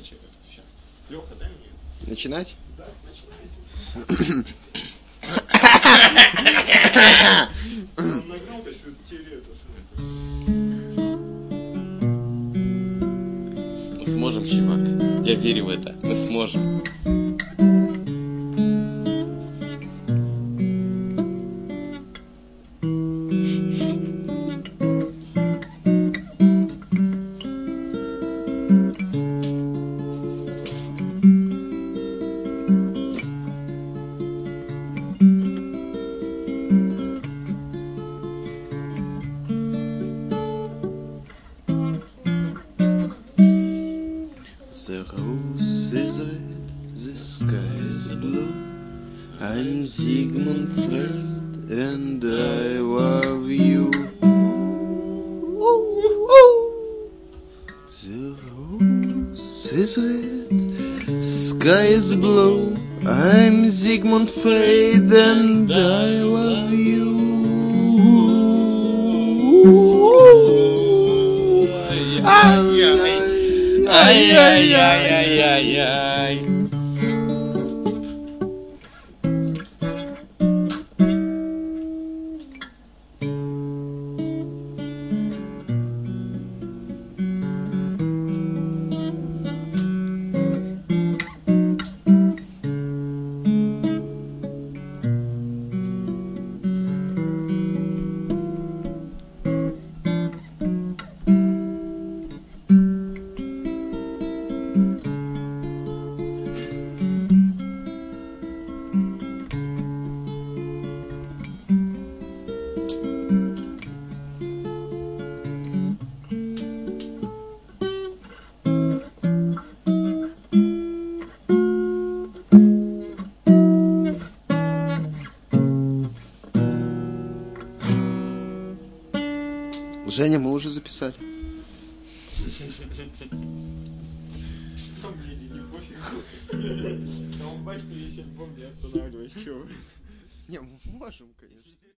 зачем это сейчас? Леха, дай мне. Начинать? Да, начинайте. Он нагнал, то есть теперь это Мы сможем, чувак. Я верю в это. Мы сможем. The rose is red, the sky is blue. I'm Sigmund Freud and I love you. The rose is red, the sky is blue. I'm Sigmund Freud and I love you. Ай-яй-яй-яй-яй-яй. Женя, мы уже записали. Там мне не пофиг. Там басни весь альбом не останавливайся, чего? Не, мы можем, конечно.